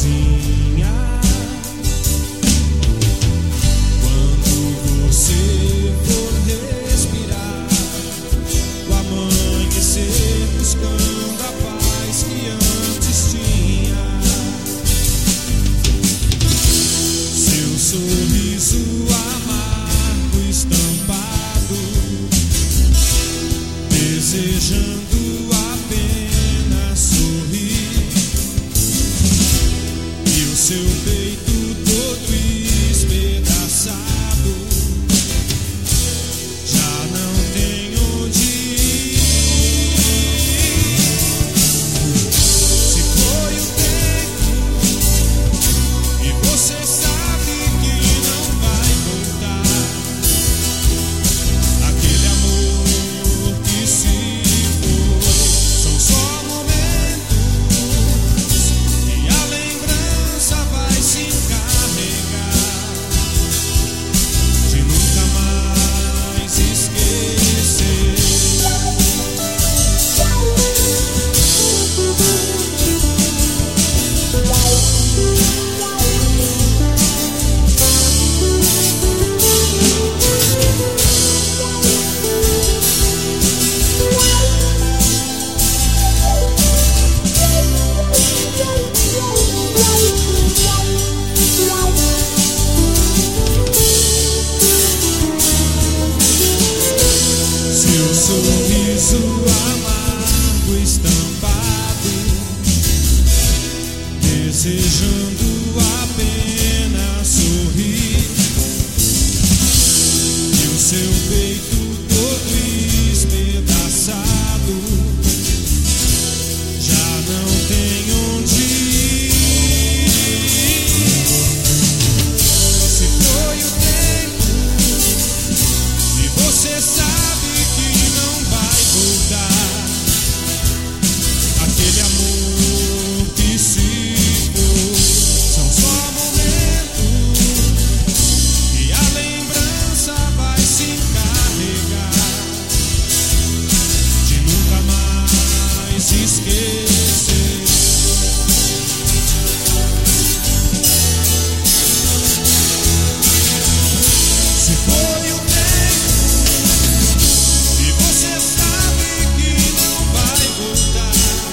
Quando você for respirar, o amanhecer buscando a paz que antes tinha. Seu sorriso amargo estampado, desejando apenas sorrir, e o seu peito todo espedaçado, já não tem onde ir. Se foi o tempo e você sabe que não vai voltar, aquele amor que se foi são só momentos e a lembrança vai se encarregar de nunca mais esquecer. Seu sorriso amargo estampado, desejando apenas sorrir, e o seu peito todo espedaçado, já não tem onde ir. Se foi o tempo e você sabe que não vai voltar, aquele amor que se foi são só momentos e a lembrança vai se encarregar de nunca mais esquecer. Se foi o tempo e você sabe que não vai voltar,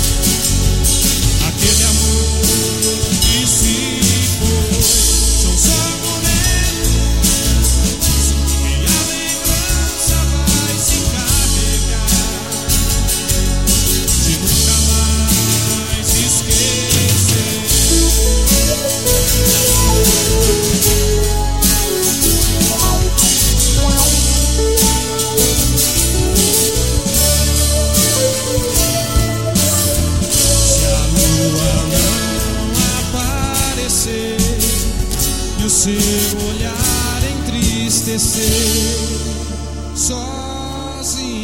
aquele amor que se foi são só momentos e a lembrança vai se encarregar de nunca mais esquecer. Se a lua não aparecer e o seu olhar entristecer, sozinho